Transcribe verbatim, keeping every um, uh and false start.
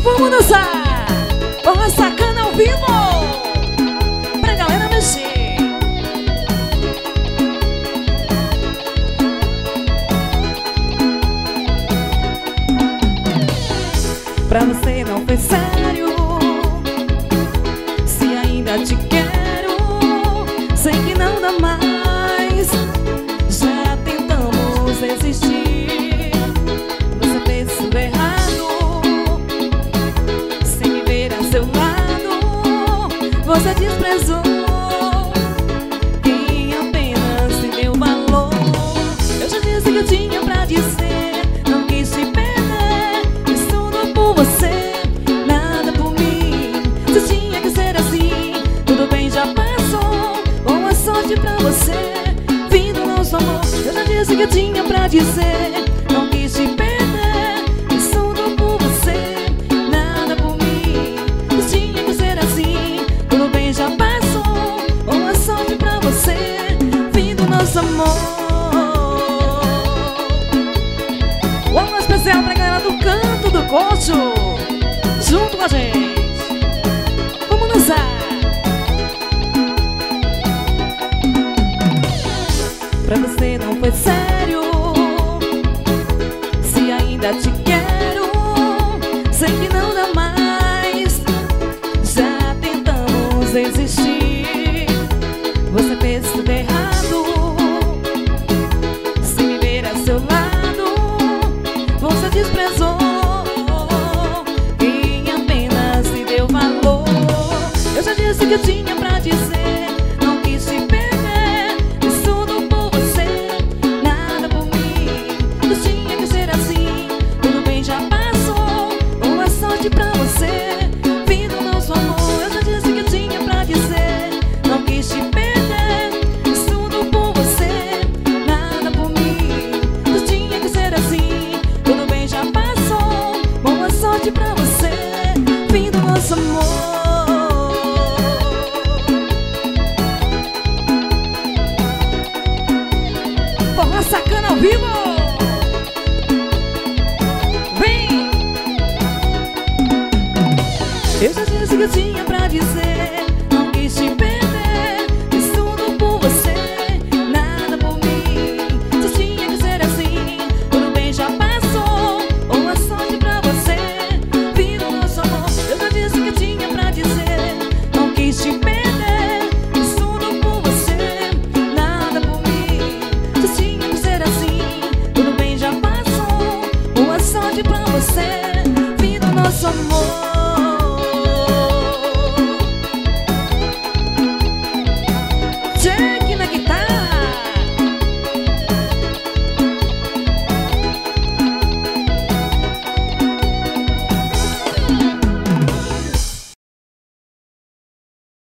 Vamos dançar! Forró Sacana ao vivo! Pra galera mexer! Pra você não foi sério, se ainda te quero, sei que não dá mais. Já tentamos resistir, você fez tudo errado. Sem me ver a seu lado, você desprezou quem apenas se deu valor. Eu já disse que eu tinha pra dizer, não quis te perder, fiz tudo por você, nada por mim. Se tinha que ser assim, tudo bem, já passou. Boa sorte pra você, fim do nosso amor. Eu já disse que eu tinha pra dizer, não quis te perder, fiz tudo por você, nada por mim. Se tinha que ser assim, tudo bem, já passou. Boa sorte pra você, fim do nosso amor. Um alô especial pra galera do Canto do Cocho, junto com a gente. Vamos dançar! Pra você não foi sério, se ainda te quero, sei que não dá mais. Já tentamos resistir, você fez tudo errado. Se me ver a seu lado, você desprezou quem apenas se deu valor. Eu já disse que eu tinha pra dizer, não quis te perder, fiz tudo por você, nada por mim. Não tinha que ser assim, tudo bem, já passou. Boa sorte pra você, fim do nosso amor. Eu já disse que eu tinha pra dizer, não quis te perder, fiz tudo por você, nada por mim. Não tinha que ser assim, tudo bem, já passou. Boa sorte pra você, fim do nosso amor. Forró Sacana ao vivo! Vem! Eu já disse que eu tinha pra dizer, não quis te perder, fiz tudo por você, nada por mim. Se tinha que ser assim, tudo bem, já passou. Boa sorte pra você, fim do nosso amor. Eu já disse que eu tinha pra dizer, não quis te perder, fiz tudo por você, nada por mim. Se tinha que ser assim, tudo bem, já passou. Boa sorte pra você, fim do nosso amor.